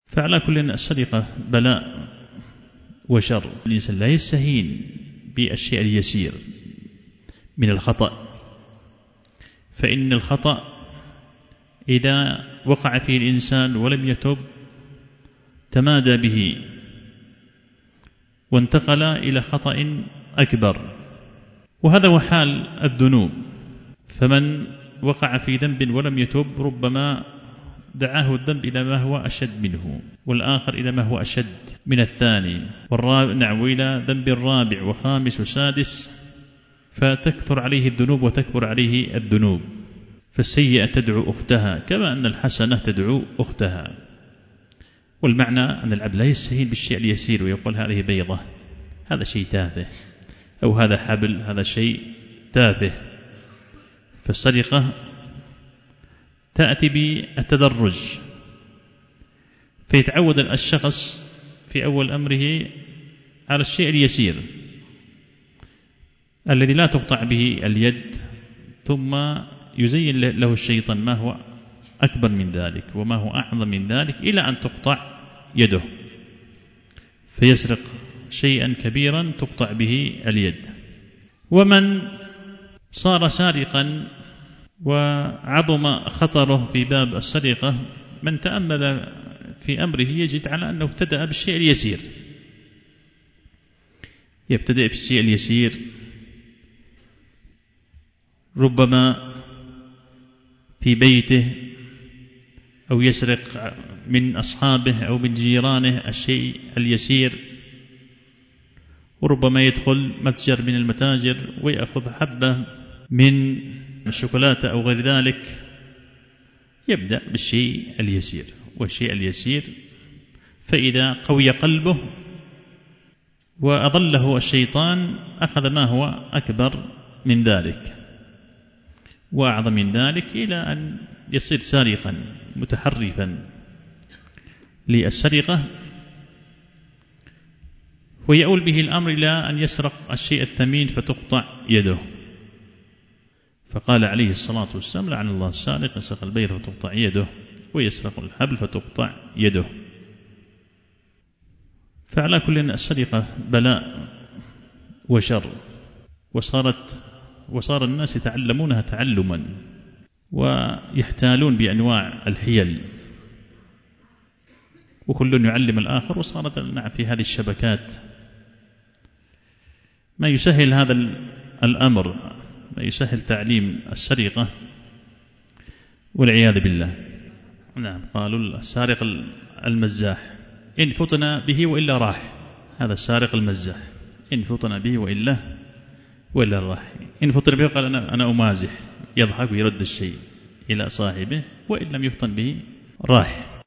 فعلى كل السرقة بلاء وشر. الإنسان لا يستهين بالشيء اليسير من الخطأ، فإن الخطأ إذا وقع فيه الإنسان ولم يتب تمادى به وانتقل إلى خطأ أكبر، وهذا هو حال الذنوب. فمن وقع في ذنب ولم يتب ربما دعاه الذنب إلى ما هو أشد منه، والآخر إلى ما هو أشد من الثاني، وإلى ذنب رابع وخامس وسادس، فتكثر عليه الذنوب وتكبر عليه الذنوب. فالسيئة تدعو أختها كما أن الحسنة تدعو أختها. والمعنى أن العبد لا يستهين بالشيء اليسير ويقول هذه بيضة، هذا شيء تافه، أو هذا حبل، هذا شيء تافه. فالسرقة تأتي بالتدرج، فيتعود الشخص في أول أمره على الشيء اليسير الذي لا تقطع به اليد، ثم يزين له الشيطان ما هو أكبر من ذلك وما هو أعظم من ذلك إلى أن تقطع يده، فيسرق شيئا كبيرا تقطع به اليد. ومن صار سارقا وعظم خطره في باب السرقة، من تأمل في أمره يجد على أنه ابتدأ بالشيء اليسير، يبتدأ بالشيء اليسير، ربما في بيته، أو يسرق من أصحابه أو من جيرانه الشيء اليسير، وربما يدخل متجر من المتاجر ويأخذ حبة من الشوكولاتة أو غير ذلك. يبدأ بالشيء اليسير، والشيء اليسير فإذا قوي قلبه وأضله الشيطان أخذ ما هو أكبر من ذلك وأعظم من ذلك، إلى أن يصير سارقا متحرفا للسرقة، ويؤول به الأمر إلى أن يسرق الشيء الثمين فتقطع يده. فقال عليه الصلاة والسلام: لعن الله السارق، يسرق البيض فتقطع يده، ويسرق الحبل فتقطع يده. فعلى كل السرقة بلاء وشر، وصار الناس يتعلمونها تعلما ويحتالون بأنواع الحيل، وكل يعلم الآخر، وصارت في هذه الشبكات ما يسهل هذا الأمر، ما يسهل تعليم السرقة والعياذ بالله. نعم، قالوا السارق المزاح إن فتن به وإلا راح. هذا السارق المزاح إن فتن به وإلا راح. إن فتن به قال أنا أمازح، يضحك ويرد الشيء إلى صاحبه، وإن لم يفتن به راح.